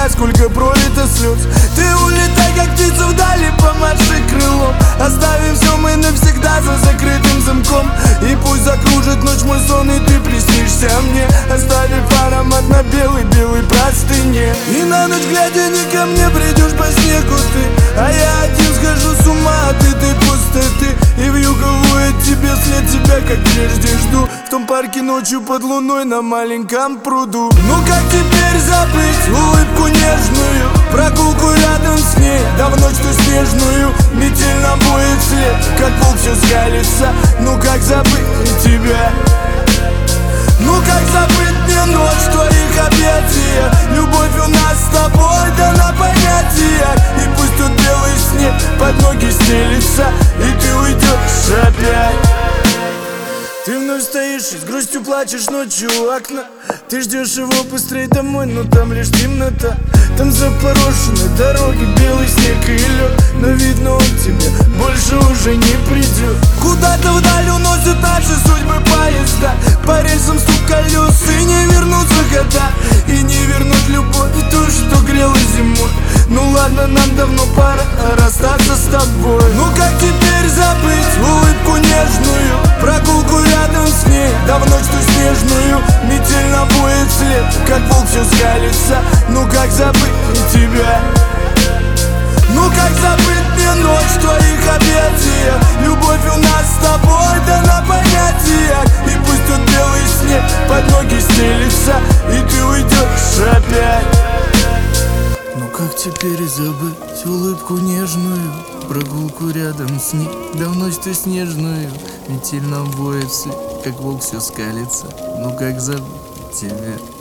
сколько пролито слез. Ты улетай, как птица вдали, помаши крылом. Оставим все мы навсегда за закрытым замком. И пусть закружит ночь мой сон, и ты приснишься мне, оставив аромат на белой-белой простыне. И на ночь глядя не ко мне придешь по снегу ты, а я один схожу с ума от этой пустоты. И вьюга воет тебе вслед, тебя как прежде жду в том парке ночью под луной на маленьком пруду. Ну как теперь забыть улыбку нежную, прогулку рядом с ней, да в ночь ту снежную. Метель нам будет след, как волк все скалится. Ну как забыть тебя? Ну как забыть мне ночь в твоих объятиях? Любовь у нас с тобой дана понятия. И пусть тут белый снег под ноги стелится, и ты уйдешь опять. Ты вновь стоишь и с грустью плачешь ночью у окна. Ты ждешь его быстрее домой, но там лишь темнота. Там запорошены дороги, белый снег и лед, но видно он тебе больше уже не придет. Куда-то вдаль уносят наши судьбы поезда, по рельсам стук колес, и не вернутся года, и не вернуть любовь, ту, что грела зимой. Ну ладно, нам давно пора расстаться с тобой. Ну как теперь забыть улыбку нежную, прогулку рядом с ней, да в ночь ту снежную. Метель нам будет след, как волк все скалится. Ну как забыть тебя? Ну как забыть мне ночь в твоих объятиях? Любовь у нас с тобой дана понятия. И пусть тут белый снег под ноги стелится, и ты уйдешь опять. Ну как теперь забыть улыбку нежную, прогулку рядом с ней, да в ночь ту снежную. Метель нам воет, как волк все скалится. Ну как забыть тебя?